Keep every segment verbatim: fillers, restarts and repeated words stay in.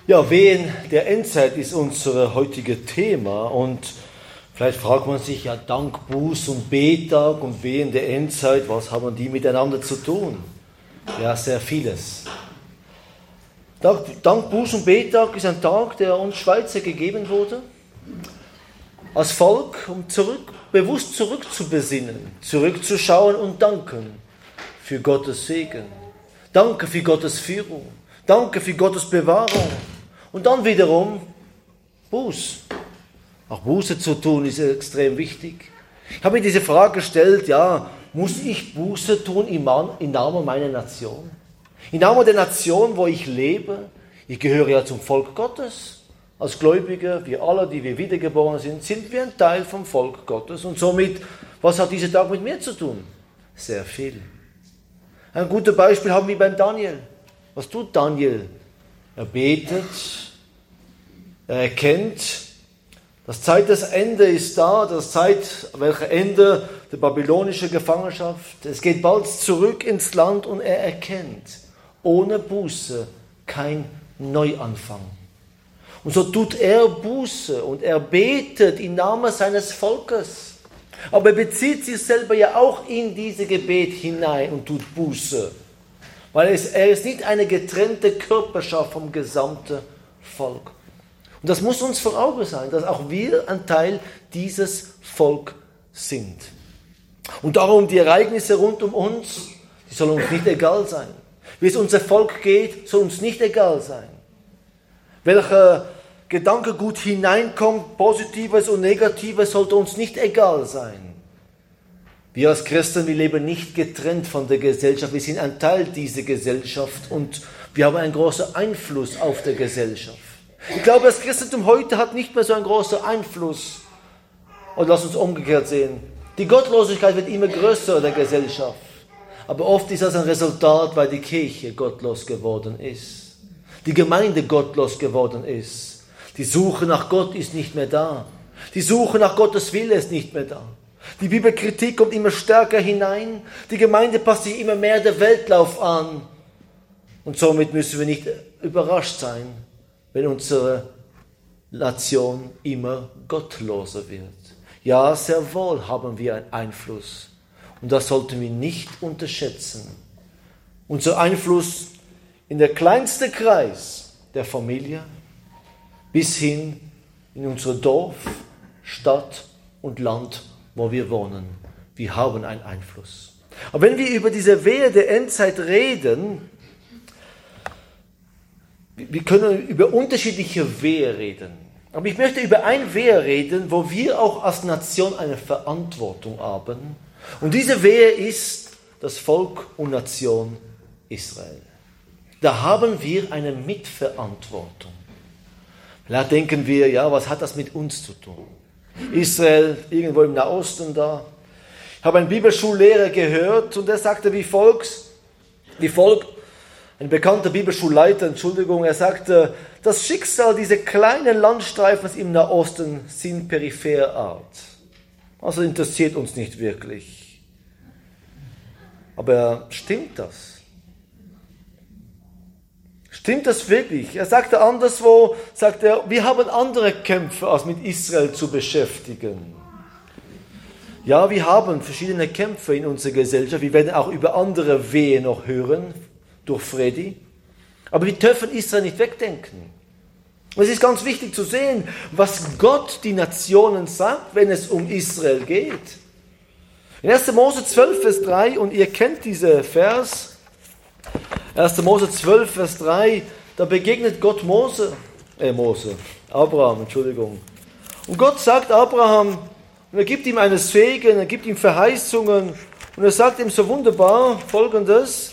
Ja, Wehen der Endzeit ist unser heutiges Thema und vielleicht fragt man sich ja, dank Buß- und Betag und Wehen der Endzeit, was haben die miteinander zu tun? Ja, sehr vieles. Dank, dank Buß- und Betag ist ein Tag, der uns Schweizer gegeben wurde, als Volk, um zurück, bewusst zurückzubesinnen, zurückzuschauen und danken für Gottes Segen. Danke für Gottes Führung. Danke für Gottes Bewahrung. Und dann wiederum Buß. Auch Buße zu tun ist extrem wichtig. Ich habe mir diese Frage gestellt, ja, muss ich Buße tun im Namen meiner Nation? Im Namen der Nation, wo ich lebe? Ich gehöre ja zum Volk Gottes. Als Gläubige, wir alle, die wir wiedergeboren sind, sind wir ein Teil vom Volk Gottes. Und somit, was hat dieser Tag mit mir zu tun? Sehr viel. Ein gutes Beispiel haben wir beim Daniel. Was tut Daniel? Er betet, er erkennt, das Zeit des Ende ist da, das Zeit, welches Ende der babylonischen Gefangenschaft. Es geht bald zurück ins Land und er erkennt, ohne Buße kein Neuanfang. Und so tut er Buße und er betet im Namen seines Volkes. Aber er bezieht sich selber ja auch in diese Gebet hinein und tut Buße. Weil er ist nicht eine getrennte Körperschaft vom gesamten Volk. Und das muss uns vor Augen sein, dass auch wir ein Teil dieses Volkes sind. Und darum die Ereignisse rund um uns, die sollen uns nicht egal sein. Wie es unser Volk geht, soll uns nicht egal sein. Welcher Gedankengut hineinkommt, Positives und Negatives, sollte uns nicht egal sein. Wir als Christen, wir leben nicht getrennt von der Gesellschaft, wir sind ein Teil dieser Gesellschaft und wir haben einen großen Einfluss auf der Gesellschaft. Ich glaube, das Christentum heute hat nicht mehr so einen großen Einfluss. Und lass uns umgekehrt sehen. Die Gottlosigkeit wird immer größer in der Gesellschaft. Aber oft ist das ein Resultat, weil die Kirche gottlos geworden ist. Die Gemeinde gottlos geworden ist. Die Suche nach Gott ist nicht mehr da. Die Suche nach Gottes Wille ist nicht mehr da. Die Bibelkritik kommt immer stärker hinein. Die Gemeinde passt sich immer mehr der Weltlauf an. Und somit müssen wir nicht überrascht sein, wenn unsere Nation immer gottloser wird. Ja, sehr wohl haben wir einen Einfluss. Und das sollten wir nicht unterschätzen. Unser Einfluss in der kleinsten Kreis der Familie bis hin in unser Dorf, Stadt und Land, wo wir wohnen. Wir haben einen Einfluss. Aber wenn wir über diese Wehe der Endzeit reden, wir können über unterschiedliche Wehe reden. Aber ich möchte über ein Wehe reden, wo wir auch als Nation eine Verantwortung haben. Und diese Wehe ist das Volk und Nation Israel. Da haben wir eine Mitverantwortung. Vielleicht denken wir, ja, was hat das mit uns zu tun? Israel, irgendwo im Nahosten da. Ich habe einen Bibelschullehrer gehört und er sagte wie folgt, wie folgt, ein bekannter Bibelschulleiter, Entschuldigung, er sagte, das Schicksal dieser kleinen Landstreifens im Nahosten sind peripher Art. Also interessiert uns nicht wirklich. Aber stimmt das? Stimmt das wirklich? Er sagte anderswo, sagt er, wir haben andere Kämpfe, als mit Israel zu beschäftigen. Ja, wir haben verschiedene Kämpfe in unserer Gesellschaft. Wir werden auch über andere Wehen noch hören, durch Freddy. Aber wir dürfen Israel nicht wegdenken. Und es ist ganz wichtig zu sehen, was Gott die Nationen sagt, wenn es um Israel geht. In erster Mose zwölf, Vers drei, und ihr kennt diesen Vers, erster Mose zwölf, Vers drei, da begegnet Gott Mose, äh Mose, Abraham, Entschuldigung. Und Gott sagt Abraham, und er gibt ihm einen Segen, er gibt ihm Verheißungen, und er sagt ihm so wunderbar Folgendes,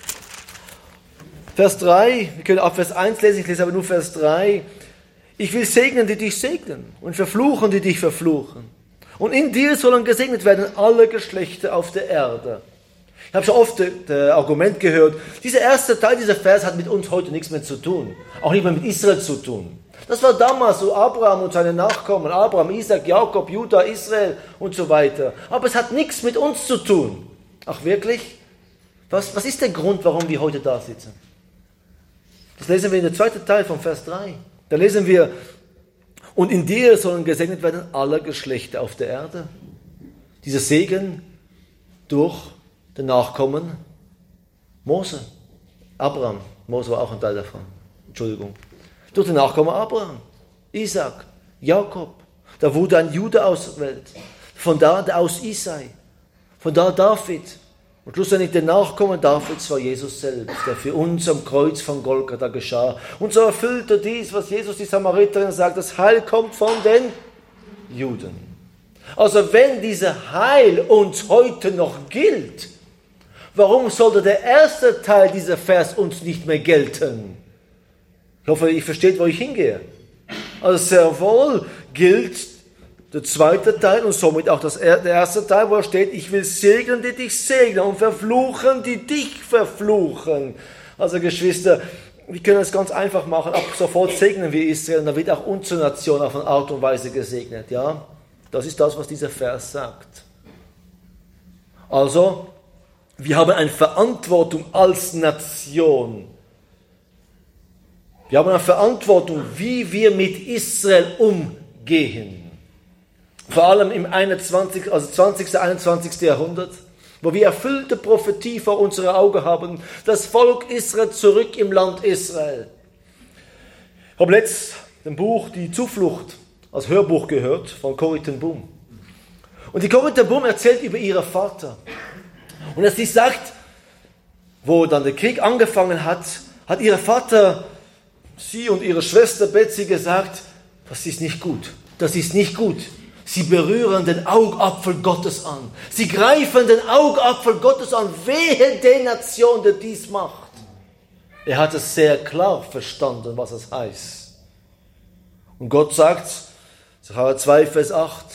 Vers drei, wir können auch Vers eins lesen, ich lese aber nur Vers drei, ich will segnen, die dich segnen, und verfluchen, die dich verfluchen. Und in dir sollen gesegnet werden alle Geschlechter auf der Erde. Ich habe schon oft das Argument gehört, dieser erste Teil dieser Vers hat mit uns heute nichts mehr zu tun. Auch nicht mehr mit Israel zu tun. Das war damals so Abraham und seine Nachkommen. Abraham, Isaac, Jakob, Judah, Israel und so weiter. Aber es hat nichts mit uns zu tun. Ach wirklich? Was, was ist der Grund, warum wir heute da sitzen? Das lesen wir in der zweiten Teil von Vers drei. Da lesen wir, und in dir sollen gesegnet werden alle Geschlechter auf der Erde. Dieser Segen durch den Nachkommen Mose, Abraham. Mose war auch ein Teil davon. Entschuldigung. Durch den Nachkommen Abraham, Isaac, Jakob. Da wurde ein Jude auserwählt. Von da aus Isai. Von da David. Und schlussendlich der Nachkommen Davids war Jesus selbst, der für uns am Kreuz von Golgatha geschah. Und so erfüllte dies, was Jesus die Samariterin sagt, das Heil kommt von den Juden. Also wenn dieser Heil uns heute noch gilt, warum sollte der erste Teil dieser Vers uns nicht mehr gelten? Ich hoffe, ihr versteht, wo ich hingehe. Also sehr wohl gilt der zweite Teil und somit auch das, der erste Teil, wo steht, ich will segnen, die dich segnen und verfluchen, die dich verfluchen. Also Geschwister, wir können es ganz einfach machen, ab sofort segnen wir Israel und dann wird auch unsere Nation auf eine Art und Weise gesegnet. Ja, das ist das, was dieser Vers sagt. Also, wir haben eine Verantwortung als Nation. Wir haben eine Verantwortung, wie wir mit Israel umgehen. Vor allem im einundzwanzigsten, also zwanzigsten, einundzwanzigsten Jahrhundert, wo wir erfüllte Prophetie vor unseren Augen haben, das Volk Israel zurück im Land Israel. Ich habe letzt ein Buch, Die Zuflucht, als Hörbuch gehört von Corrie ten Boom. Und die Corrie ten Boom erzählt über ihren Vater. Und als sie sagt, wo dann der Krieg angefangen hat, hat ihr Vater, sie und ihre Schwester Betsy gesagt, das ist nicht gut, das ist nicht gut. Sie berühren den Augapfel Gottes an. Sie greifen den Augapfel Gottes an. Wehe der Nation, die dies macht. Er hat es sehr klar verstanden, was es heißt. Und Gott sagt, Sacharja zwei, Vers acht,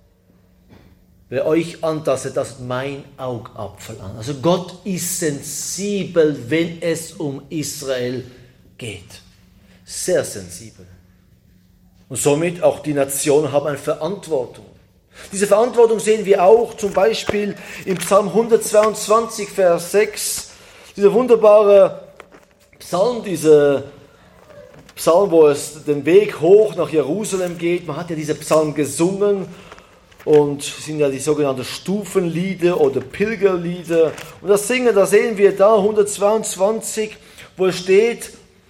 wer euch antastet, das ist mein Augapfel an. Also Gott ist sensibel, wenn es um Israel geht. Sehr sensibel. Und somit auch die Nationen haben eine Verantwortung. Diese Verantwortung sehen wir auch zum Beispiel im Psalm hundertzweiundzwanzig, Vers sechs. Dieser wunderbare Psalm, dieser Psalm, wo es den Weg hoch nach Jerusalem geht. Man hat ja diesen Psalm gesungen und sind ja die sogenannten Stufenlieder oder Pilgerlieder. Und das Singen, da sehen wir da hundertzweiundzwanzig, wo es steht,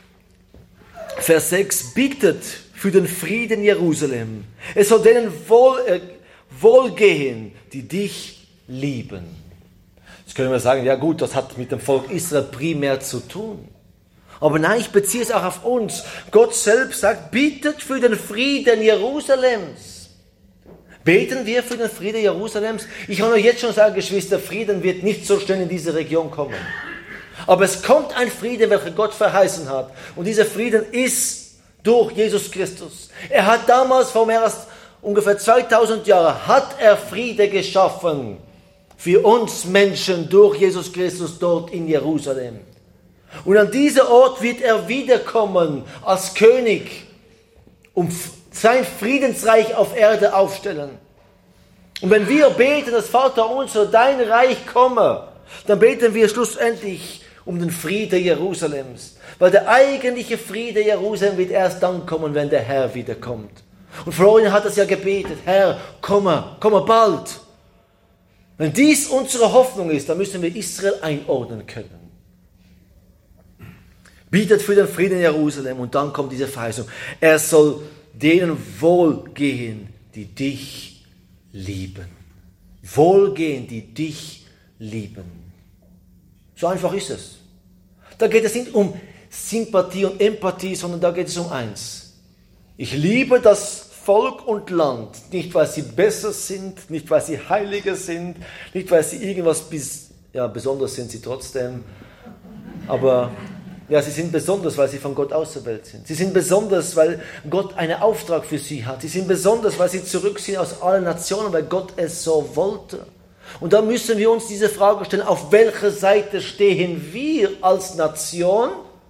Vers sechs, bittet für den Frieden Jerusalem. Es soll denen wohl, äh, wohlgehen, die dich lieben. Jetzt können wir sagen, ja gut, das hat mit dem Volk Israel primär zu tun. Aber nein, ich beziehe es auch auf uns. Gott selbst sagt, bittet für den Frieden Jerusalems. Beten wir für den Frieden Jerusalems? Ich kann euch jetzt schon sagen, Geschwister, Frieden wird nicht so schnell in diese Region kommen. Aber es kommt ein Frieden, welcher Gott verheißen hat. Und dieser Frieden ist durch Jesus Christus. Er hat damals, vor mehr als ungefähr zweitausend Jahren, hat er Friede geschaffen für uns Menschen durch Jesus Christus dort in Jerusalem. Und an diesem Ort wird er wiederkommen als König, um sein Friedensreich auf Erde aufstellen. Und wenn wir beten, dass Vater unser, dein Reich komme, dann beten wir schlussendlich um den Frieden Jerusalems. Weil der eigentliche Friede Jerusalem wird erst dann kommen, wenn der Herr wiederkommt. Und Florian hat das ja gebetet, Herr, komme, komme bald. Wenn dies unsere Hoffnung ist, dann müssen wir Israel einordnen können. Bietet für den Frieden Jerusalem und dann kommt diese Verheißung. Er soll denen wohlgehen, die dich lieben. Wohlgehen, die dich lieben. So einfach ist es. Da geht es nicht um Sympathie und Empathie, sondern da geht es um eins. Ich liebe das Volk und Land, nicht weil sie besser sind, nicht weil sie heiliger sind, nicht weil sie irgendwas, bis, ja besonders sind sie trotzdem, aber ja, sie sind besonders, weil sie von Gott auserwählt sind. Sie sind besonders, weil Gott einen Auftrag für sie hat. Sie sind besonders, weil sie zurück sind aus allen Nationen, weil Gott es so wollte. Und da müssen wir uns diese Frage stellen, auf welcher Seite stehen wir als Nation?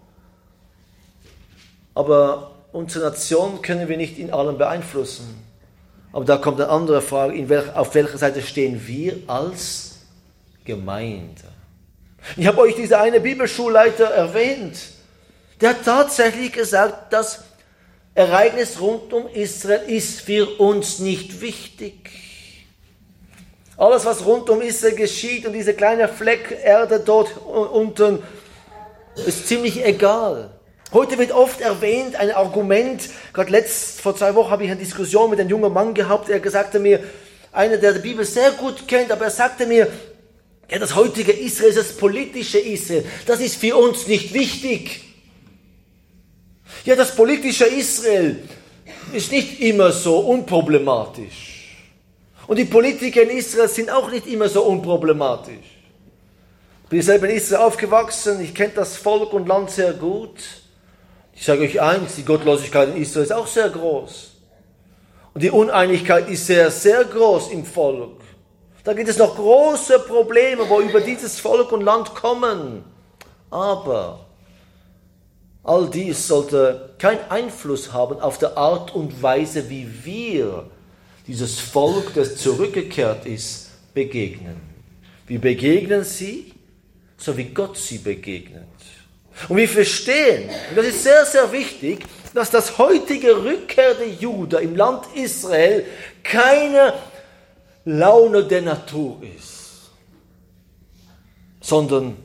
Aber unsere Nation können wir nicht in allem beeinflussen. Aber da kommt eine andere Frage, in welch, auf welcher Seite stehen wir als Gemeinde? Ich habe euch diese eine Bibelschulleiter erwähnt. Der hat tatsächlich gesagt, das Ereignis rund um Israel ist für uns nicht wichtig. Alles, was rund um Israel geschieht und dieser kleine Fleck Erde dort unten, ist ziemlich egal. Heute wird oft erwähnt, ein Argument, gerade letzt, vor zwei Wochen habe ich eine Diskussion mit einem jungen Mann gehabt, der sagte mir, einer, der die Bibel sehr gut kennt, aber er sagte mir, ja, das heutige Israel ist das politische Israel, das ist für uns nicht wichtig. Ja, das politische Israel ist nicht immer so unproblematisch. Und die Politiker in Israel sind auch nicht immer so unproblematisch. Ich bin selber in Israel aufgewachsen, ich kenne das Volk und Land sehr gut. Ich sage euch eins, die Gottlosigkeit in Israel ist auch sehr groß. Und die Uneinigkeit ist sehr, sehr groß im Volk. Da gibt es noch große Probleme, wo über dieses Volk und Land kommen. Aber all dies sollte keinen Einfluss haben auf die Art und Weise, wie wir dieses Volk, das zurückgekehrt ist, begegnen. Wir begegnen sie, so wie Gott sie begegnet. Und wir verstehen, und das ist sehr, sehr wichtig, dass das heutige Rückkehr der Juden im Land Israel keine Laune der Natur ist, sondern,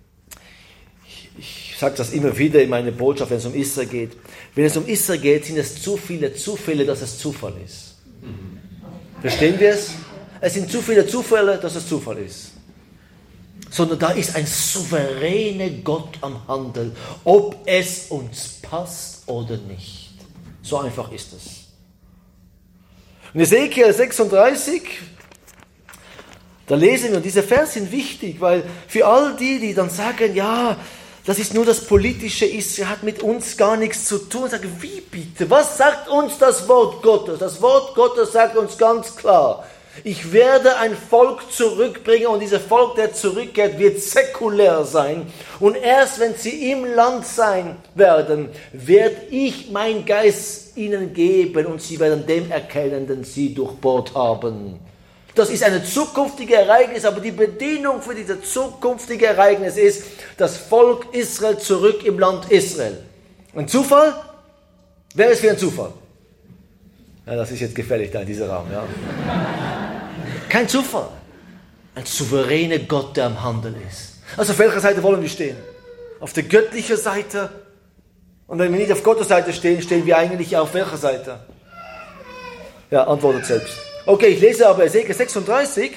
ich sage das immer wieder in meiner Botschaft, wenn es um Israel geht, wenn es um Israel geht, sind es zu viele Zufälle, dass es Zufall ist. Verstehen wir es? Es sind zu viele Zufälle, dass es Zufall ist. Sondern da ist ein souveräner Gott am Handeln, ob es uns passt oder nicht. So einfach ist es. In Ezekiel sechsunddreißig, da lesen wir, und diese Verse sind wichtig, weil für all die, die dann sagen, ja, das ist nur das politische Israel, hat mit uns gar nichts zu tun. Sagen, wie bitte? Was sagt uns das Wort Gottes? Das Wort Gottes sagt uns ganz klar, ich werde ein Volk zurückbringen und dieses Volk, der zurückkehrt, wird säkulär sein. Und erst wenn sie im Land sein werden, werde ich meinen Geist ihnen geben und sie werden dem erkennen, den sie durchbohrt haben. Das ist ein zukünftiges Ereignis, aber die Bedingung für dieses zukünftige Ereignis ist, das Volk Israel zurück im Land Israel. Ein Zufall? Wer ist für ein Zufall? Ja, das ist jetzt gefährlich da in diesem Raum. Ja. Kein Zufall. Ein souveräner Gott, der am Handeln ist. Also auf welcher Seite wollen wir stehen? Auf der göttlichen Seite? Und wenn wir nicht auf Gottes Seite stehen, stehen wir eigentlich auf welcher Seite? Ja, antwortet selbst. Okay, ich lese aber Ezekiel sechsunddreißig.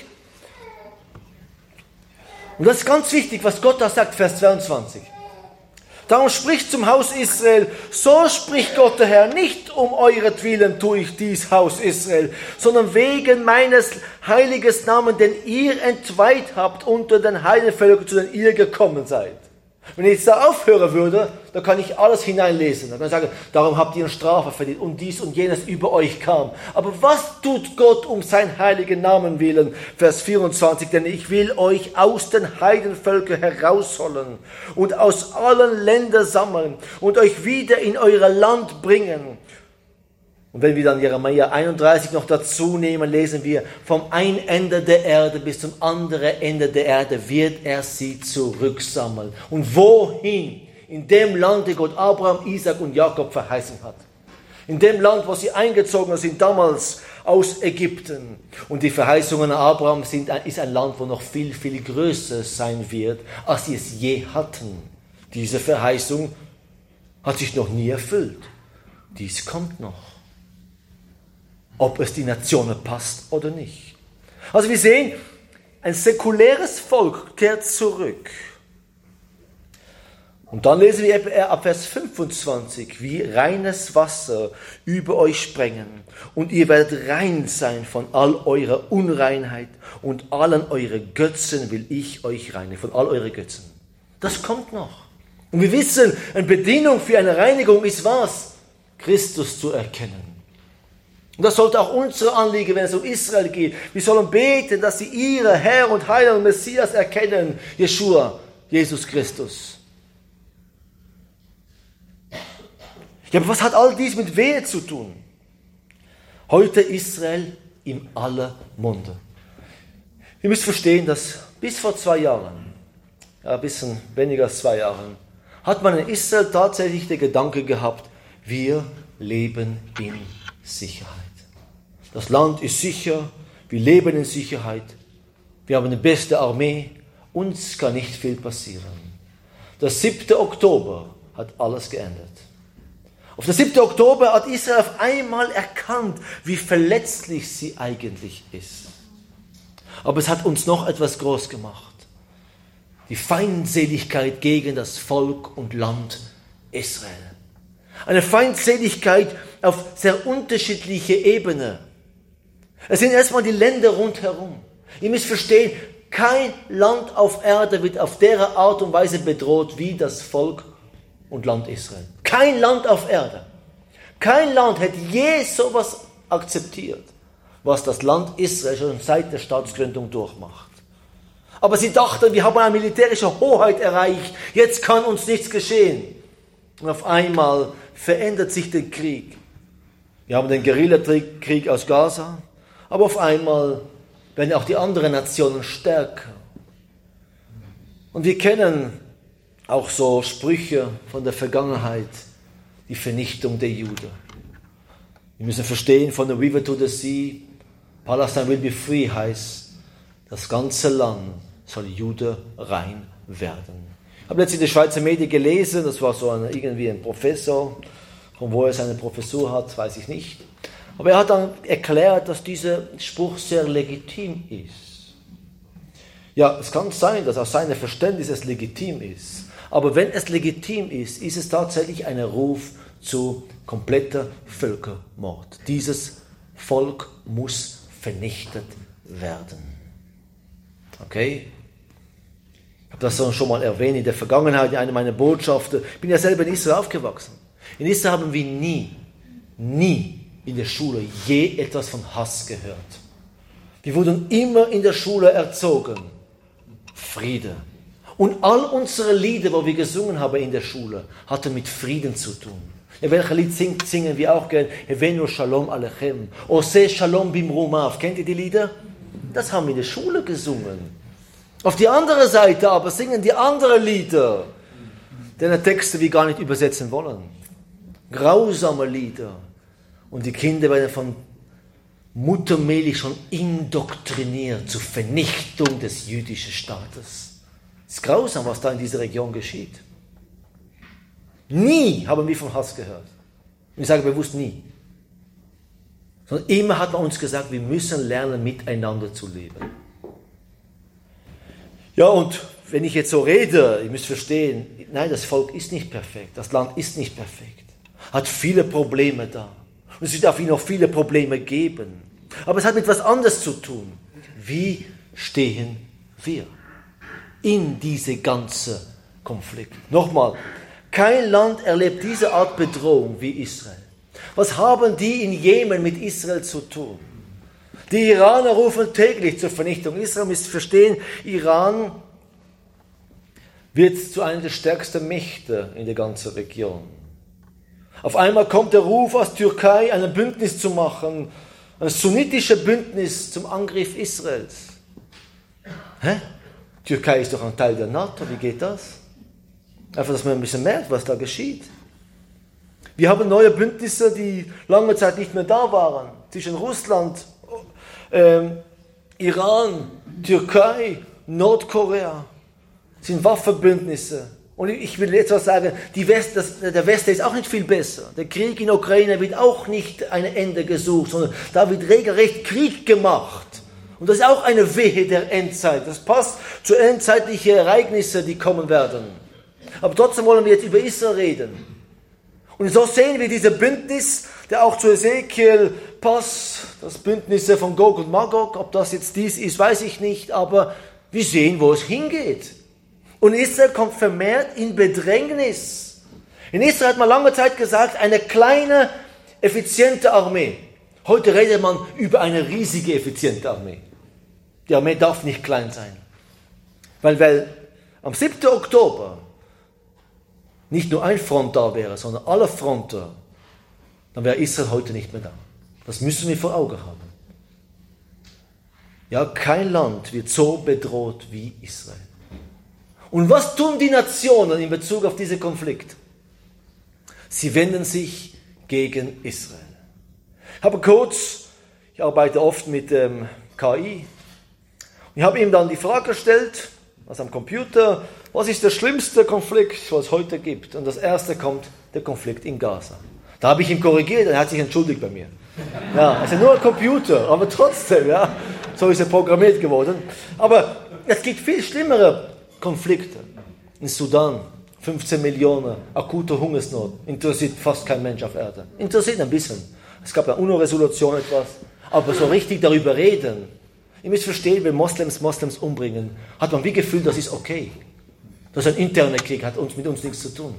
Und das ist ganz wichtig, was Gott da sagt, Vers zweiundzwanzig. Darum spricht zum Haus Israel, so spricht Gott der Herr, nicht um euretwillen tue ich dies, Haus Israel, sondern wegen meines heiligen Namens, den ihr entweiht habt unter den Heidenvölkern, zu denen ihr gekommen seid. Wenn ich jetzt da aufhören würde, dann kann ich alles hineinlesen. Dann kann ich sagen, darum habt ihr eine Strafe verdient und dies und jenes über euch kam. Aber was tut Gott um seinen heiligen Namen willen? Vers vierundzwanzig, denn ich will euch aus den Heidenvölkern herausholen und aus allen Ländern sammeln und euch wieder in euer Land bringen. Und wenn wir dann Jeremia einunddreißig noch dazu nehmen, lesen wir, vom einen Ende der Erde bis zum anderen Ende der Erde wird er sie zurücksammeln. Und wohin? In dem Land, das Gott Abraham, Isaac und Jakob verheißen hat. In dem Land, wo sie eingezogen sind, damals aus Ägypten. Und die Verheißungen Abraham sind, ist ein Land, wo noch viel, viel größer sein wird, als sie es je hatten. Diese Verheißung hat sich noch nie erfüllt. Dies kommt noch. Ob es die Nationen passt oder nicht. Also wir sehen, ein säkuläres Volk kehrt zurück. Und dann lesen wir ab Vers fünfundzwanzig, wie reines Wasser über euch sprengen. Und ihr werdet rein sein von all eurer Unreinheit und allen euren Götzen will ich euch reinigen, von all euren Götzen. Das kommt noch. Und wir wissen, eine Bedingung für eine Reinigung ist was? Christus zu erkennen. Und das sollte auch unser Anliegen, wenn es um Israel geht. Wir sollen beten, dass sie ihre Herr und Heiland und Messias erkennen, Jeschua, Jesus Christus. Ja, aber was hat all dies mit Wehe zu tun? Heute Israel im aller Munde. Ihr müsst verstehen, dass bis vor zwei Jahren, ja, ein bisschen weniger als zwei Jahren, hat man in Israel tatsächlich den Gedanke gehabt, wir leben in Sicherheit. Das Land ist sicher, wir leben in Sicherheit, wir haben die beste Armee, uns kann nicht viel passieren. Der siebte Oktober hat alles geändert. Auf den siebten Oktober hat Israel auf einmal erkannt, wie verletzlich sie eigentlich ist. Aber es hat uns noch etwas groß gemacht. Die Feindseligkeit gegen das Volk und Land Israel. Eine Feindseligkeit auf sehr unterschiedliche Ebenen. Es sind erstmal die Länder rundherum. Ihr müsst verstehen, kein Land auf Erde wird auf der Art und Weise bedroht wie das Volk und Land Israel. Kein Land auf Erde. Kein Land hätte je sowas akzeptiert, was das Land Israel schon seit der Staatsgründung durchmacht. Aber sie dachten, wir haben eine militärische Hoheit erreicht, jetzt kann uns nichts geschehen. Und auf einmal verändert sich der Krieg. Wir haben den Guerillakrieg aus Gaza, aber auf einmal werden auch die anderen Nationen stärker. Und wir kennen auch so Sprüche von der Vergangenheit, die Vernichtung der Juden. Wir müssen verstehen, von the river to the sea, Palestine will be free heißt, das ganze Land soll Jude rein werden. Ich habe letztens in den Schweizer Medien gelesen, das war so ein, irgendwie ein Professor, von wo er seine Professur hat, weiß ich nicht. Aber er hat dann erklärt, dass dieser Spruch sehr legitim ist. Ja, es kann sein, dass aus seinem Verständnis es legitim ist. Aber wenn es legitim ist, ist es tatsächlich ein Ruf zu kompletter Völkermord. Dieses Volk muss vernichtet werden. Okay? Ich habe das schon mal erwähnt in der Vergangenheit, in einer meiner Botschaften. Ich bin ja selber in Israel aufgewachsen. In Israel haben wir nie, nie in der Schule je etwas von Hass gehört. Wir wurden immer in der Schule erzogen. Friede. Und all unsere Lieder, die wir gesungen haben in der Schule, hatten mit Frieden zu tun. Ja, welches Lied singt, singen wir auch gern? Hevenu Shalom Alechem. Ose Shalom Bimrumav. Kennt ihr die Lieder? Das haben wir in der Schule gesungen. Auf die andere Seite aber singen die anderen Lieder, deren Texte wir gar nicht übersetzen wollen. Grausame Lieder. Und die Kinder werden von Muttermilch schon indoktriniert zur Vernichtung des jüdischen Staates. Es ist grausam, was da in dieser Region geschieht. Nie haben wir von Hass gehört. Ich sage bewusst nie. Sondern immer hat man uns gesagt, wir müssen lernen, miteinander zu leben. Ja, und wenn ich jetzt so rede, ihr müsst verstehen, nein, das Volk ist nicht perfekt, das Land ist nicht perfekt, hat viele Probleme da. Und es wird auf ihn noch viele Probleme geben. Aber es hat mit etwas anderes zu tun. Wie stehen wir in diese ganze Konflikt? Nochmal, kein Land erlebt diese Art Bedrohung wie Israel. Was haben die in Jemen mit Israel zu tun? Die Iraner rufen täglich zur Vernichtung. Israel müsst verstehen, Iran wird zu einer der stärksten Mächte in der ganzen Region. Auf einmal kommt der Ruf aus Türkei, ein Bündnis zu machen, ein sunnitisches Bündnis zum Angriff Israels. Hä? Türkei ist doch ein Teil der NATO, wie geht das? Einfach, dass man ein bisschen merkt, was da geschieht. Wir haben neue Bündnisse, die lange Zeit nicht mehr da waren, zwischen Russland, ähm, Iran, Türkei, Nordkorea. Das sind Waffenbündnisse. Und ich will jetzt was sagen, die West, das, der Westen ist auch nicht viel besser. Der Krieg in der Ukraine wird auch nicht ein Ende gesucht, sondern da wird regelrecht Krieg gemacht. Und das ist auch eine Wehe der Endzeit. Das passt zu endzeitlichen Ereignissen, die kommen werden. Aber trotzdem wollen wir jetzt über Israel reden. Und so sehen wir dieses Bündnis, der auch zu Ezekiel passt, das Bündnis von Gog und Magog. Ob das jetzt dies ist, weiß ich nicht, aber wir sehen, wo es hingeht. Und Israel kommt vermehrt in Bedrängnis. In Israel hat man lange Zeit gesagt, eine kleine, effiziente Armee. Heute redet man über eine riesige, effiziente Armee. Die Armee darf nicht klein sein. Weil, weil am siebten Oktober nicht nur ein Front da wäre, sondern alle Fronten, dann wäre Israel heute nicht mehr da. Das müssen wir vor Augen haben. Ja, kein Land wird so bedroht wie Israel. Und was tun die Nationen in Bezug auf diesen Konflikt? Sie wenden sich gegen Israel. Ich habe kurz, ich arbeite oft mit dem K I, ich habe ihm dann die Frage gestellt, also am Computer, was ist der schlimmste Konflikt, was es heute gibt? Und das erste kommt, der Konflikt in Gaza. Da habe ich ihn korrigiert, er hat sich entschuldigt bei mir. Ja, also nur ein Computer, aber trotzdem, ja, so ist er programmiert geworden. Aber es gibt viel schlimmere Konflikte. In Sudan, fünfzehn Millionen, akute Hungersnot, interessiert fast kein Mensch auf Erde. Interessiert ein bisschen. Es gab eine UNO-Resolution etwas, aber so richtig darüber reden. Ihr müsst verstehen, wenn Moslems Moslems umbringen, hat man wie Gefühl, das ist okay. Das ist ein interner Krieg, hat uns mit uns nichts zu tun.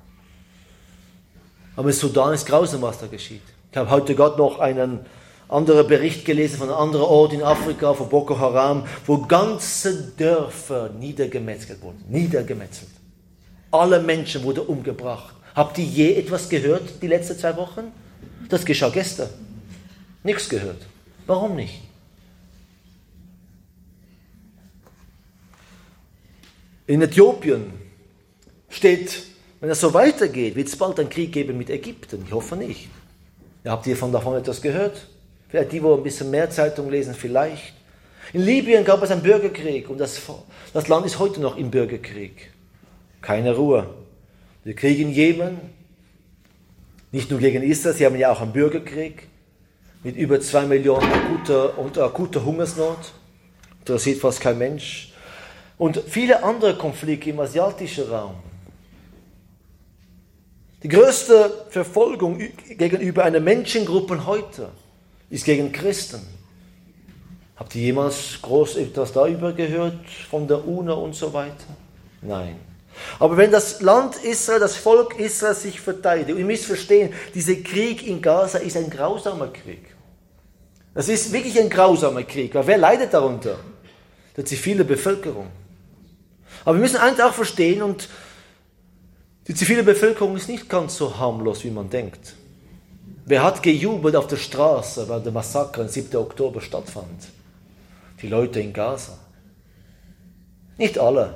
Aber in Sudan ist grausam, was da geschieht. Ich habe heute gerade noch einen anderen Bericht gelesen von einem anderen Ort in Afrika, von Boko Haram, wo ganze Dörfer niedergemetzelt wurden. Niedergemetzelt. Alle Menschen wurden umgebracht. Habt ihr je etwas gehört die letzten zwei Wochen? Das geschah gestern. Nichts gehört. Warum nicht? In Äthiopien steht, wenn es so weitergeht, wird es bald einen Krieg geben mit Ägypten. Ich hoffe nicht. Ja, habt ihr von davon etwas gehört? Vielleicht die, die ein bisschen mehr Zeitung lesen, vielleicht. In Libyen gab es einen Bürgerkrieg und das, das Land ist heute noch im Bürgerkrieg. Keine Ruhe. Der Krieg in Jemen, nicht nur gegen Israel, sie haben ja auch einen Bürgerkrieg mit über zwei Millionen akuter und akuter Hungersnot. Interessiert fast kein Mensch. Und viele andere Konflikte im asiatischen Raum. Die größte Verfolgung gegenüber einer Menschengruppe heute ist gegen Christen. Habt ihr jemals groß etwas darüber gehört, von der UNO und so weiter? Nein. Aber wenn das Land Israel, das Volk Israel sich verteidigt, und ihr müsst verstehen, dieser Krieg in Gaza ist ein grausamer Krieg. Das ist wirklich ein grausamer Krieg, weil wer leidet darunter? Die zivile Bevölkerung. Aber wir müssen eins auch verstehen, und die zivile Bevölkerung ist nicht ganz so harmlos, wie man denkt. Wer hat gejubelt auf der Straße, weil der Massaker am siebten Oktober stattfand? Die Leute in Gaza. Nicht alle.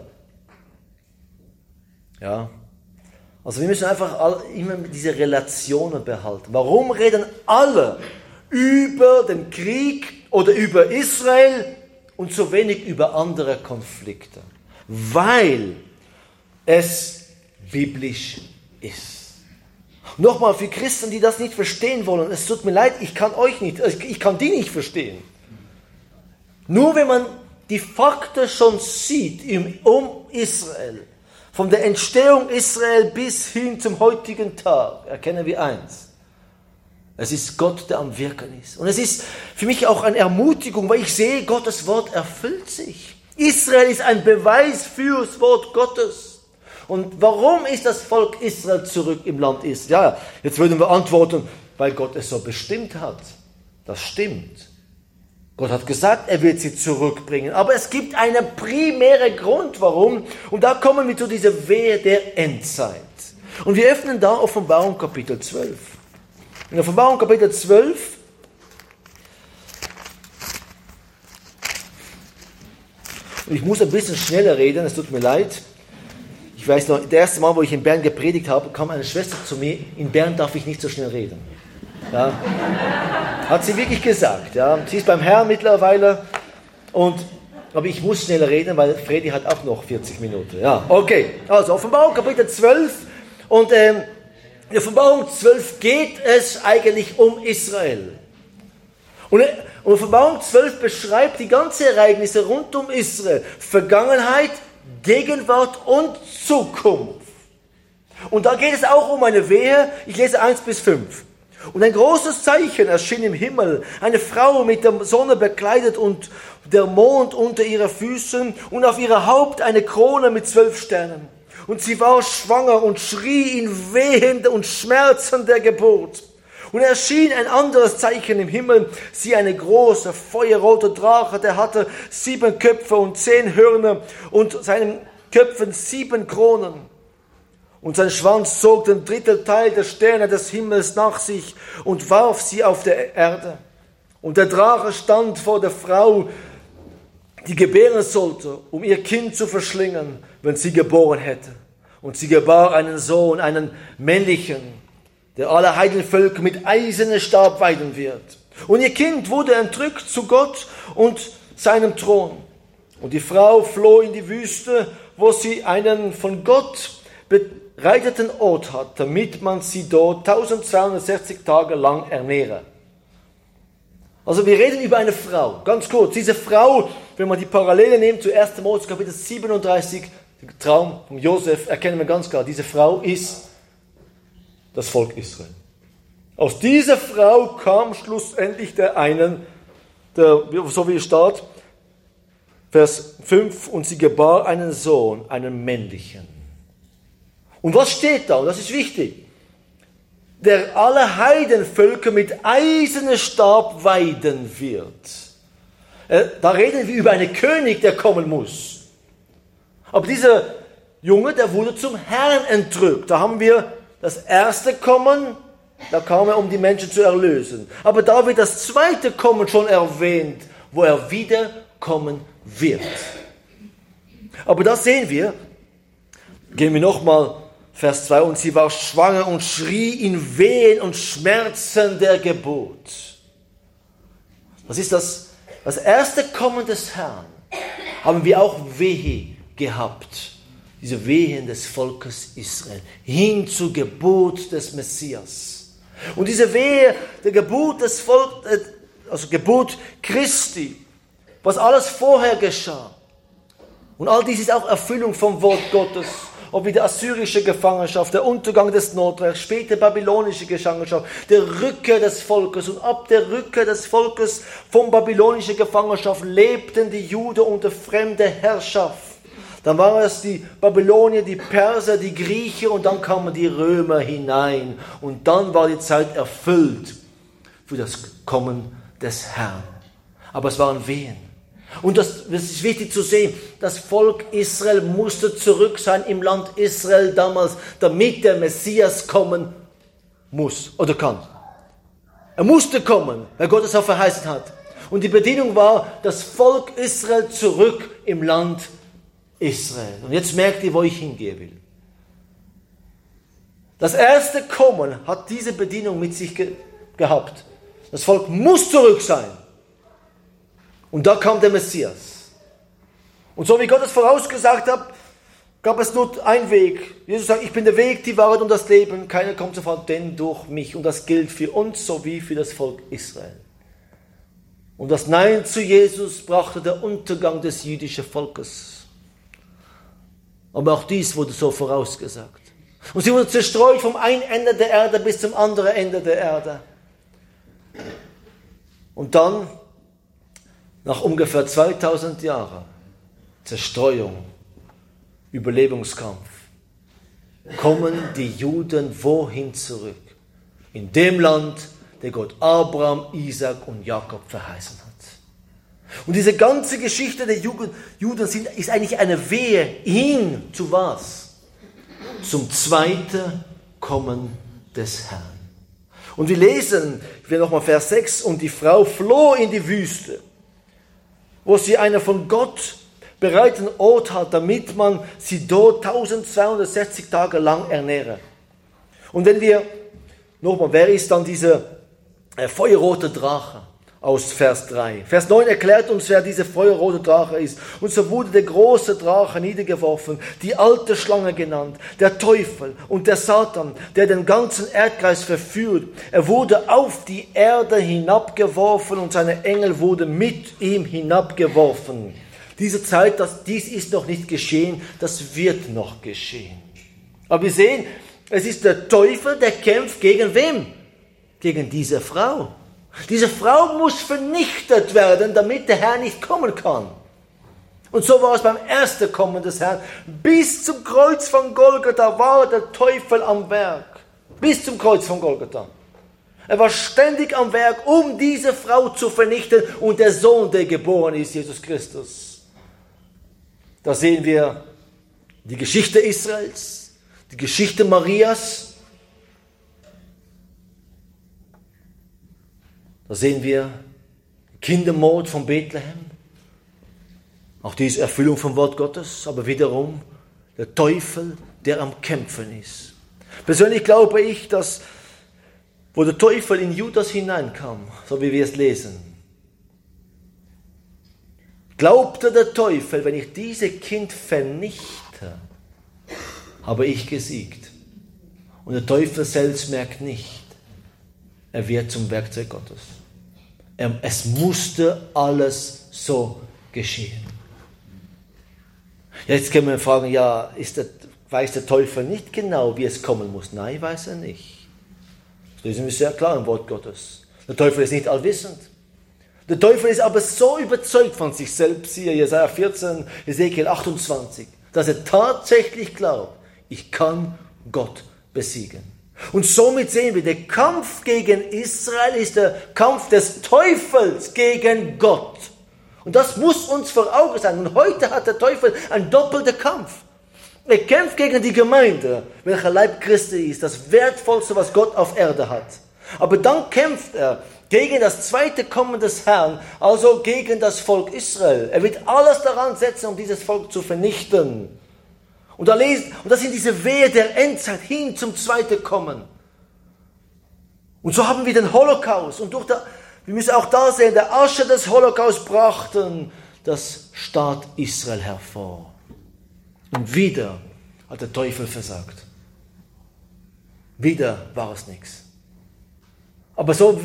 Ja. Also wir müssen einfach alle, immer diese Relationen behalten. Warum reden alle über den Krieg oder über Israel und so wenig über andere Konflikte? Weil es biblisch ist. Nochmal, für Christen, die das nicht verstehen wollen, es tut mir leid, ich kann euch nicht, ich kann die nicht verstehen. Nur wenn man die Fakten schon sieht um Israel, von der Entstehung Israel bis hin zum heutigen Tag, erkennen wir eins. Es ist Gott, der am Wirken ist. Und es ist für mich auch eine Ermutigung, weil ich sehe, Gottes Wort erfüllt sich. Israel ist ein Beweis für das Wort Gottes. Und warum ist das Volk Israel zurück im Land Israel? Ja, jetzt würden wir antworten, weil Gott es so bestimmt hat. Das stimmt. Gott hat gesagt, er wird sie zurückbringen. Aber es gibt einen primären Grund, warum. Und da kommen wir zu dieser Wehe der Endzeit. Und wir öffnen da Offenbarung Kapitel zwölf. In Offenbarung Kapitel zwölf und ich muss ein bisschen schneller reden, es tut mir leid. Ich weiß noch, das erste Mal, wo ich in Bern gepredigt habe, kam eine Schwester zu mir, in Bern darf ich nicht so schnell reden. Ja. Hat sie wirklich gesagt. Ja. Sie ist beim Herrn mittlerweile, und, aber ich muss schneller reden, weil Fredi hat auch noch vierzig Minuten. Ja. Okay, also Offenbarung Kapitel zwölf, und ähm, in Offenbarung zwölf geht es eigentlich um Israel. Und Offenbarung zwölf beschreibt die ganzen Ereignisse rund um Israel. Vergangenheit, Gegenwart und Zukunft. Und da geht es auch um eine Wehe. Ich lese eins bis fünf. Und ein großes Zeichen erschien im Himmel. Eine Frau mit der Sonne bekleidet und der Mond unter ihren Füßen und auf ihrem Haupt eine Krone mit zwölf Sternen. Und sie war schwanger und schrie in Wehen und Schmerzen der Geburt. Und erschien ein anderes Zeichen im Himmel, sie eine große, feuerrote Drache, der hatte sieben Köpfe und zehn Hörner und seinen Köpfen sieben Kronen. Und sein Schwanz zog den Drittelteil der Sterne des Himmels nach sich und warf sie auf der Erde. Und der Drache stand vor der Frau, die gebären sollte, um ihr Kind zu verschlingen, wenn sie geboren hätte. Und sie gebar einen Sohn, einen männlichen, der alle Heidenvölker mit eisernem Stab weiden wird. Und ihr Kind wurde entrückt zu Gott und seinem Thron. Und die Frau floh in die Wüste, wo sie einen von Gott bereiteten Ort hat, damit man sie dort eintausendzweihundertsechzig Tage lang ernähre. Also wir reden über eine Frau, ganz kurz. Diese Frau, wenn man die Parallele nimmt zu ersten Mose Kapitel siebenunddreißig, der Traum von Josef, erkennen wir ganz klar, diese Frau ist das Volk Israel. Aus dieser Frau kam schlussendlich der einen, der, so wie es steht, Vers fünf, und sie gebar einen Sohn, einen männlichen. Und was steht da? Und das ist wichtig. Der alle Heidenvölker mit eisernem Stab weiden wird. Da reden wir über einen König, der kommen muss. Aber dieser Junge, der wurde zum Herrn entrückt. Da haben wir das erste Kommen, da kam er, um die Menschen zu erlösen. Aber da wird das zweite Kommen schon erwähnt, wo er wiederkommen wird. Aber das sehen wir. Gehen wir nochmal, Vers zwei. Und sie war schwanger und schrie in Wehen und Schmerzen der Geburt. Das ist das, das erste Kommen des Herrn. Haben wir auch Wehe gehabt. Diese Wehen des Volkes Israel. Hin zur Geburt des Messias. Und diese Wehe der Geburt des Volkes, also Geburt Christi, was alles vorher geschah. Und all dies ist auch Erfüllung vom Wort Gottes. Ob wie die assyrische Gefangenschaft, der Untergang des Nordreichs, später babylonische Gefangenschaft, der Rückkehr des Volkes. Und ab der Rückkehr des Volkes von babylonischer Gefangenschaft lebten die Juden unter fremder Herrschaft. Dann waren es die Babylonier, die Perser, die Griechen und dann kamen die Römer hinein. Und dann war die Zeit erfüllt für das Kommen des Herrn. Aber es waren Wehen. Und das, das ist wichtig zu sehen, das Volk Israel musste zurück sein im Land Israel damals, damit der Messias kommen muss oder kann. Er musste kommen, weil Gott es auch verheißen hat. Und die Bedingung war, das Volk Israel zurück im Land Israel. Und jetzt merkt ihr, wo ich hingehen will. Das erste Kommen hat diese Bedingung mit sich ge- gehabt. Das Volk muss zurück sein. Und da kam der Messias. Und so wie Gott es vorausgesagt hat, gab es nur einen Weg. Jesus sagt, ich bin der Weg, die Wahrheit und das Leben. Keiner kommt sofort, denn durch mich. Und das gilt für uns sowie für das Volk Israel. Und das Nein zu Jesus brachte der Untergang des jüdischen Volkes. Aber auch dies wurde so vorausgesagt. Und sie wurden zerstreut vom einen Ende der Erde bis zum anderen Ende der Erde. Und dann, nach ungefähr zweitausend Jahren Zerstreuung, Überlebungskampf, kommen die Juden wohin zurück? In dem Land, der Gott Abraham, Isaac und Jakob verheißen hat. Und diese ganze Geschichte der Juden, Juden sind, ist eigentlich eine Wehe hin zu was? Zum zweiten Kommen des Herrn. Und wir lesen, ich will nochmal Vers sechs, und die Frau floh in die Wüste, wo sie einen von Gott bereiteten Ort hat, damit man sie dort eintausendzweihundertsechzig Tage lang ernähre. Und wenn wir, nochmal, wer ist dann dieser äh, feuerrote Drache? Aus Vers drei. Vers neun erklärt uns, wer dieser feuerrote Drache ist. Und so wurde der große Drache niedergeworfen, die alte Schlange genannt, der Teufel und der Satan, der den ganzen Erdkreis verführt. Er wurde auf die Erde hinabgeworfen und seine Engel wurden mit ihm hinabgeworfen. Diese Zeit, das, dies ist noch nicht geschehen, das wird noch geschehen. Aber wir sehen, es ist der Teufel, der kämpft gegen wem? Gegen diese Frau. Diese Frau muss vernichtet werden, damit der Herr nicht kommen kann. Und so war es beim ersten Kommen des Herrn. Bis zum Kreuz von Golgatha war der Teufel am Werk. Bis zum Kreuz von Golgatha. Er war ständig am Werk, um diese Frau zu vernichten und der Sohn, der geboren ist, Jesus Christus. Da sehen wir die Geschichte Israels, die Geschichte Marias. Da sehen wir Kindermord von Bethlehem. Auch dies Erfüllung vom Wort Gottes, aber wiederum der Teufel, der am Kämpfen ist. Persönlich glaube ich, dass wo der Teufel in Judas hineinkam, so wie wir es lesen, glaubte der Teufel, wenn ich dieses Kind vernichte, habe ich gesiegt. Und der Teufel selbst merkt nicht, er wird zum Werkzeug Gottes. Es musste alles so geschehen. Jetzt können wir fragen, ja, ist der, weiß der Teufel nicht genau, wie es kommen muss? Nein, weiß er nicht. Das lesen wir sehr klar im Wort Gottes. Der Teufel ist nicht allwissend. Der Teufel ist aber so überzeugt von sich selbst, hier Jesaja vierzehn, Ezekiel achtundzwanzig, dass er tatsächlich glaubt, ich kann Gott besiegen. Und somit sehen wir, der Kampf gegen Israel ist der Kampf des Teufels gegen Gott. Und das muss uns vor Augen sein. Und heute hat der Teufel einen doppelten Kampf. Er kämpft gegen die Gemeinde, welcher Leib Christi ist, das Wertvollste, was Gott auf Erde hat. Aber dann kämpft er gegen das zweite Kommen des Herrn, also gegen das Volk Israel. Er wird alles daran setzen, um dieses Volk zu vernichten. Und, da lesen, und das sind diese Wehe der Endzeit hin zum zweiten Kommen. Und so haben wir den Holocaust. Und durch der, wir müssen auch da sehen, der Asche des Holocaust brachten das Staat Israel hervor. Und wieder hat der Teufel versagt. Wieder war es nichts. Aber so,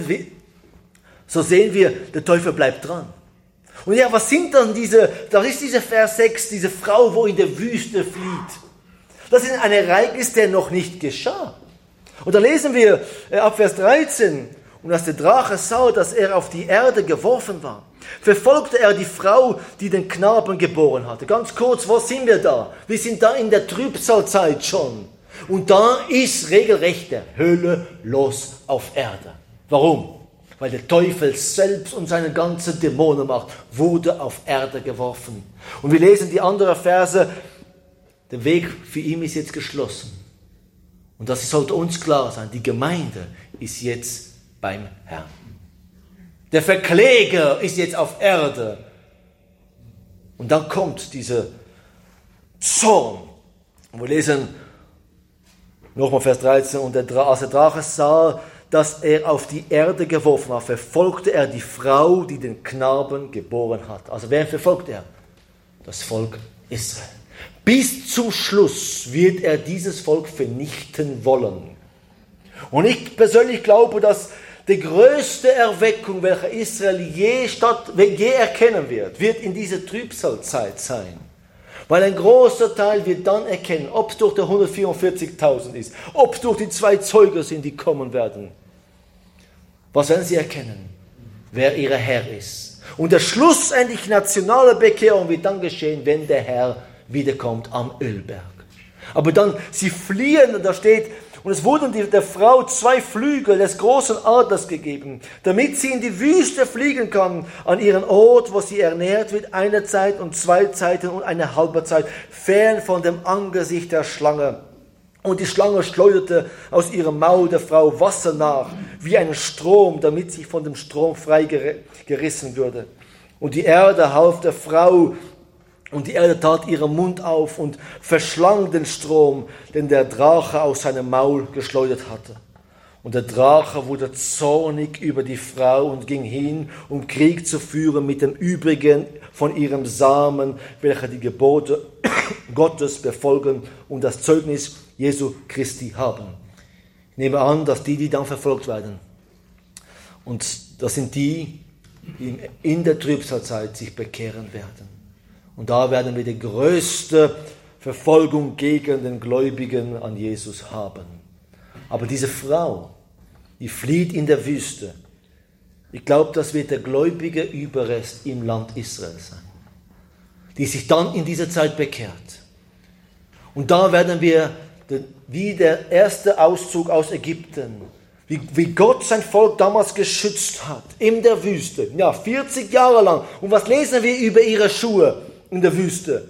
so sehen wir, der Teufel bleibt dran. Und ja, was sind dann diese, da ist dieser Vers sechs, diese Frau, wo in der Wüste flieht. Das ist ein Ereignis, der noch nicht geschah. Und da lesen wir äh, ab Vers dreizehn, und als der Drache sah, dass er auf die Erde geworfen war, verfolgte er die Frau, die den Knaben geboren hatte. Ganz kurz, wo sind wir da? Wir sind da in der Trübsalzeit schon. Und da ist regelrecht der Hölle los auf Erde. Warum? Weil der Teufel selbst und seine ganze Dämonenmacht wurde auf Erde geworfen. Und wir lesen die anderen Verse, der Weg für ihn ist jetzt geschlossen. Und das sollte uns klar sein, die Gemeinde ist jetzt beim Herrn. Der Verkläger ist jetzt auf Erde. Und dann kommt dieser Zorn. Und wir lesen nochmal Vers dreizehn, und der, als der Drache sah, dass er auf die Erde geworfen war, verfolgte er die Frau, die den Knaben geboren hat. Also wen verfolgt er? Das Volk Israel. Bis zum Schluss wird er dieses Volk vernichten wollen. Und ich persönlich glaube, dass die größte Erweckung, welche Israel je, statt, je erkennen wird, wird in dieser Trübsalzeit sein. Weil ein großer Teil wird dann erkennen, ob es durch die hundertvierundvierzigtausend ist, ob es durch die zwei Zeugen sind, die kommen werden. Was werden sie erkennen? Wer ihr Herr ist. Und der schlussendlich nationale Bekehrung wird dann geschehen, wenn der Herr wiederkommt am Ölberg. Aber dann, sie fliehen, und da steht, und es wurden der Frau zwei Flügel des großen Adlers gegeben, damit sie in die Wüste fliegen kann, an ihren Ort, wo sie ernährt wird, eine Zeit und zwei Zeiten und eine halbe Zeit, fern von dem Angesicht der Schlange. Und die Schlange schleuderte aus ihrem Maul der Frau Wasser nach, wie einen Strom, damit sie von dem Strom frei gerissen würde. Und die Erde half der Frau, und die Erde tat ihren Mund auf und verschlang den Strom, den der Drache aus seinem Maul geschleudert hatte. Und der Drache wurde zornig über die Frau und ging hin, um Krieg zu führen mit dem übrigen von ihrem Samen, welcher die Gebote Gottes befolgen und das Zeugnis Jesu Christi haben. Ich nehme an, dass die, die dann verfolgt werden, und das sind die, die in der Trübsalzeit sich bekehren werden. Und da werden wir die größte Verfolgung gegen den Gläubigen an Jesus haben. Aber diese Frau, die flieht in der Wüste. Ich glaube, das wird der gläubige Überrest im Land Israel sein, die sich dann in dieser Zeit bekehrt. Und da werden wir, wie der erste Auszug aus Ägypten, wie, wie Gott sein Volk damals geschützt hat, in der Wüste, ja, vierzig Jahre lang. Und was lesen wir über ihre Schuhe in der Wüste?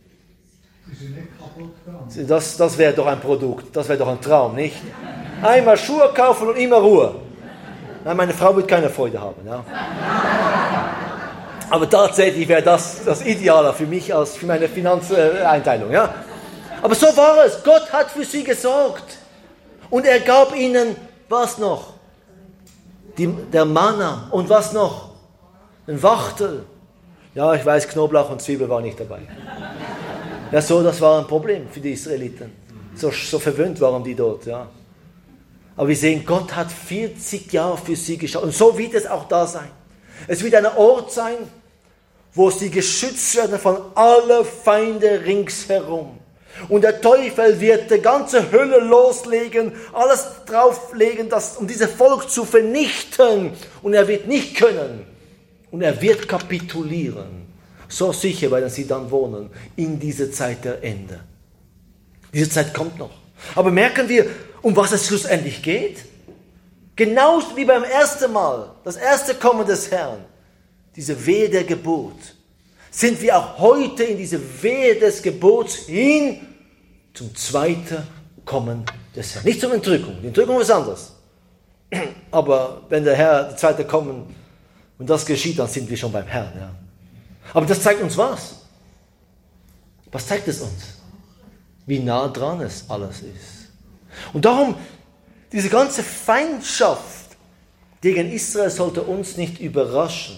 Das, das wäre doch ein Produkt, das wäre doch ein Traum, nicht? Einmal Schuhe kaufen und immer Ruhe. Nein, meine Frau wird keine Freude haben. Ja. Aber tatsächlich wäre das das Ideale für mich als für meine Finanzeinteilung. Ja? Aber so war es. Gott hat für sie gesorgt. Und er gab ihnen, was noch? Die, der Manna. Und was noch? Ein Wachtel. Ja, ich weiß, Knoblauch und Zwiebel waren nicht dabei. Ja, so, das war ein Problem für die Israeliten. So, so verwöhnt waren die dort, ja. Aber wir sehen, Gott hat vierzig Jahre für sie geschaut. Und so wird es auch da sein. Es wird ein Ort sein, wo sie geschützt werden von allen Feinden ringsherum. Und der Teufel wird die ganze Hölle loslegen, alles drauflegen, das, um dieses Volk zu vernichten. Und er wird nicht können. Und er wird kapitulieren. So sicher werden sie dann wohnen in dieser Zeit der Ende. Diese Zeit kommt noch. Aber merken wir, um was es schlussendlich geht? Genauso wie beim ersten Mal, das erste Kommen des Herrn, diese Wehe der Geburt, sind wir auch heute in diese Wehe des Gebots hin zum zweiten Kommen des Herrn. Nicht zum Entrückung. Die Entrückung ist anderes. Aber wenn der Herr, der zweite Kommen, und das geschieht, dann sind wir schon beim Herrn. Ja. Aber das zeigt uns was? Was zeigt es uns? Wie nah dran es alles ist. Und darum, diese ganze Feindschaft gegen Israel sollte uns nicht überraschen.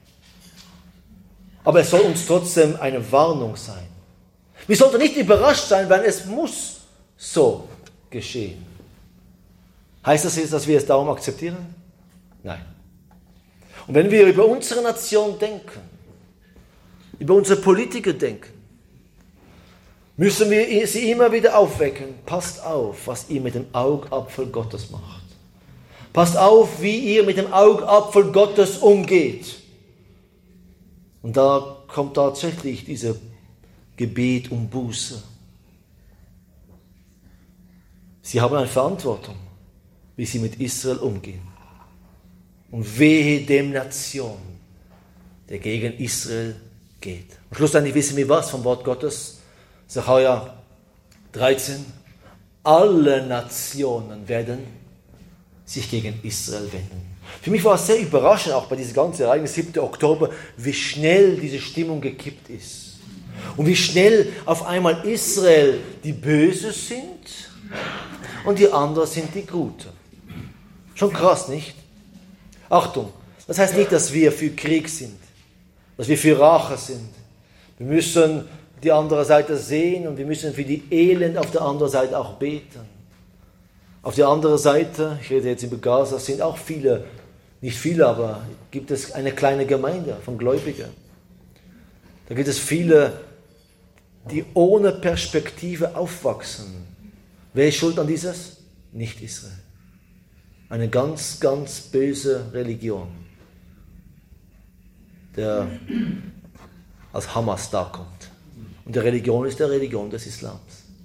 Aber es soll uns trotzdem eine Warnung sein. Wir sollten nicht überrascht sein, weil es muss so geschehen. Heißt das jetzt, dass wir es darum akzeptieren? Nein. Und wenn wir über unsere Nation denken, über unsere Politiker denken, müssen wir sie immer wieder aufwecken. Passt auf, was ihr mit dem Augapfel Gottes macht. Passt auf, wie ihr mit dem Augapfel Gottes umgeht. Und da kommt tatsächlich dieses Gebet um Buße. Sie haben eine Verantwortung, wie sie mit Israel umgehen. Und wehe dem Nation, der gegen Israel geht. Und schlussendlich wissen wir was vom Wort Gottes. Sacharja dreizehn. Alle Nationen werden sich gegen Israel wenden. Für mich war es sehr überraschend, auch bei diesem ganzen Ereignis, siebten Oktober, wie schnell diese Stimmung gekippt ist. Und wie schnell auf einmal Israel die Böse sind und die anderen sind die Guten. Schon krass, nicht? Achtung, das heißt nicht, dass wir für Krieg sind, dass wir für Rache sind. Wir müssen die andere Seite sehen und wir müssen für die Elend auf der anderen Seite auch beten. Auf der anderen Seite, ich rede jetzt über Gaza, sind auch viele, nicht viele, aber gibt es eine kleine Gemeinde von Gläubigen. Da gibt es viele, die ohne Perspektive aufwachsen. Wer ist schuld an dieses? Nicht Israel. Eine ganz, ganz böse Religion, der als Hamas dakommt. Und die Religion ist die Religion des Islams.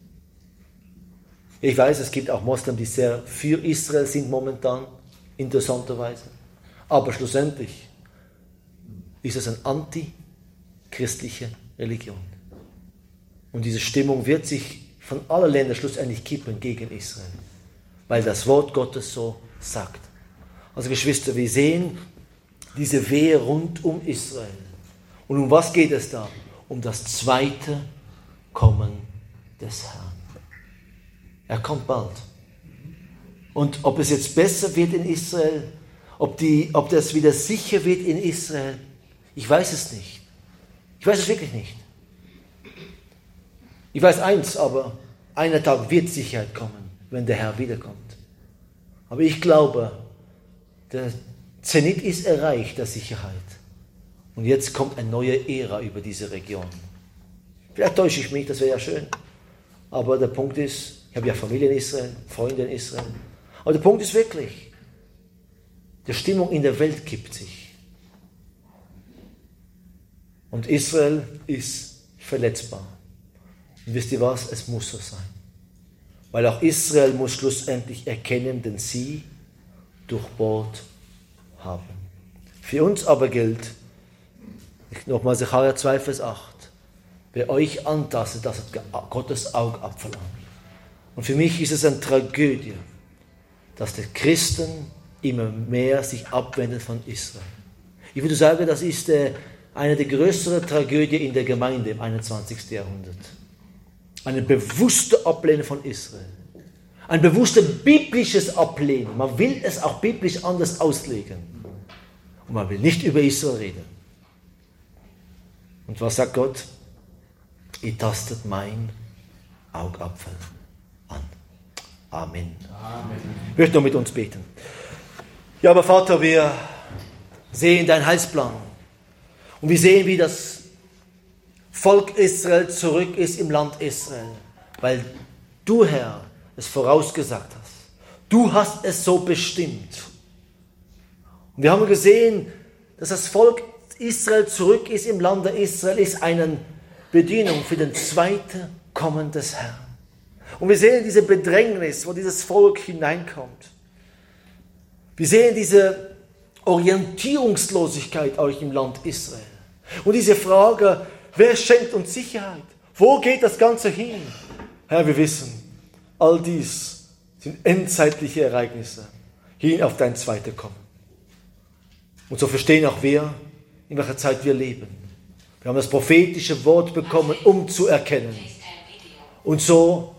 Ich weiß, es gibt auch Moslems, die sehr für Israel sind momentan, interessanterweise. Aber schlussendlich ist es eine antichristliche Religion. Und diese Stimmung wird sich von allen Ländern schlussendlich kippen gegen Israel. Weil das Wort Gottes so sagt. Also Geschwister, wir sehen diese Wehe rund um Israel. Und um was geht es da? Um das zweite Kommen des Herrn. Er kommt bald. Und ob es jetzt besser wird in Israel, ob, die, ob das wieder sicher wird in Israel, ich weiß es nicht. Ich weiß es wirklich nicht. Ich weiß eins, aber einer Tag wird Sicherheit kommen, wenn der Herr wiederkommt. Aber ich glaube, der Zenit ist erreicht, der Sicherheit. Und jetzt kommt eine neue Ära über diese Region. Vielleicht täusche ich mich, das wäre ja schön. Aber der Punkt ist, ich habe ja Familie in Israel, Freunde in Israel. Aber der Punkt ist wirklich, die Stimmung in der Welt kippt sich. Und Israel ist verletzbar. Und wisst ihr was? Es muss so sein. Weil auch Israel muss schlussendlich erkennen, denn sie durchbohrt haben. Für uns aber gilt, nochmal Sacharja zwei, Vers acht, wer euch antastet, das hat Gottes Augapfel an. Und für mich ist es eine Tragödie, dass die Christen immer mehr sich abwenden von Israel. Ich würde sagen, das ist der, eine der größeren Tragödien in der Gemeinde im einundzwanzigsten Jahrhundert. Eine bewusste Ablehnung von Israel. Ein bewusstes biblisches Ablehnen. Man will es auch biblisch anders auslegen. Und man will nicht über Israel reden. Und was sagt Gott? Ihr tastet mein Augapfel an. Amen. Amen. Ich möchte noch mit uns beten. Ja, aber Vater, wir sehen deinen Heilsplan. Und wir sehen, wie das Volk Israel zurück ist im Land Israel. Weil du, Herr, es vorausgesagt hast. Du hast es so bestimmt. Und wir haben gesehen, dass das Volk Israel zurück ist im Lande Israel, ist eine Bedienung für den zweiten Kommen des Herrn. Und wir sehen diese Bedrängnis, wo dieses Volk hineinkommt. Wir sehen diese Orientierungslosigkeit auch im Land Israel. Und diese Frage, wer schenkt uns Sicherheit? Wo geht das Ganze hin? Herr, wir wissen, all dies sind endzeitliche Ereignisse hin auf dein zweites Kommen. Und so verstehen auch wir, in welcher Zeit wir leben. Wir haben das prophetische Wort bekommen, um zu erkennen. Und so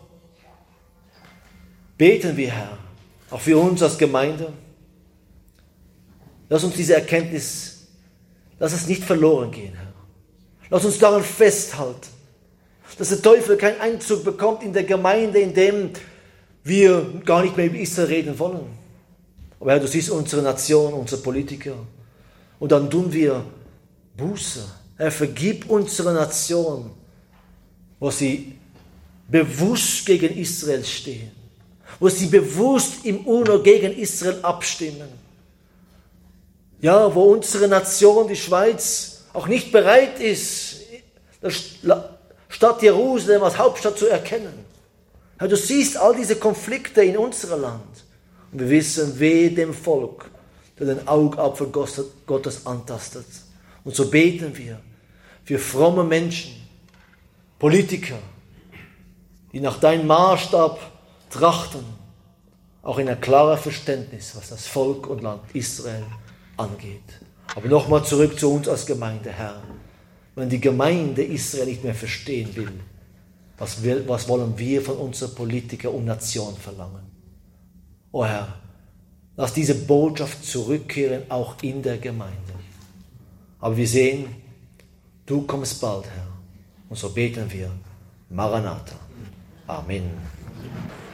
beten wir, Herr, auch für uns als Gemeinde. Lass uns diese Erkenntnis, lass es nicht verloren gehen, Herr. Lass uns daran festhalten, dass der Teufel keinen Einzug bekommt in der Gemeinde, in dem wir gar nicht mehr über Israel reden wollen. Aber Herr, du siehst unsere Nation, unsere Politiker. Und dann tun wir Buße. Herr, vergib unsere Nation, wo sie bewusst gegen Israel stehen. Wo sie bewusst im UNO gegen Israel abstimmen. Ja, wo unsere Nation, die Schweiz, auch nicht bereit ist, die Stadt Jerusalem als Hauptstadt zu erkennen. Herr, du siehst all diese Konflikte in unserem Land. Und wir wissen, wehe dem Volk, der den Augapfel Gottes antastet. Und so beten wir für fromme Menschen, Politiker, die nach deinem Maßstab trachten, auch in ein klares Verständnis, was das Volk und Land Israel angeht. Aber nochmal zurück zu uns als Gemeinde, Herr. Wenn die Gemeinde Israel nicht mehr verstehen will, was, will, was wollen wir von unseren Politikern und Nation verlangen? O Herr, lass diese Botschaft zurückkehren, auch in der Gemeinde. Aber wir sehen, du kommst bald, Herr. Und so beten wir, Maranatha. Amen.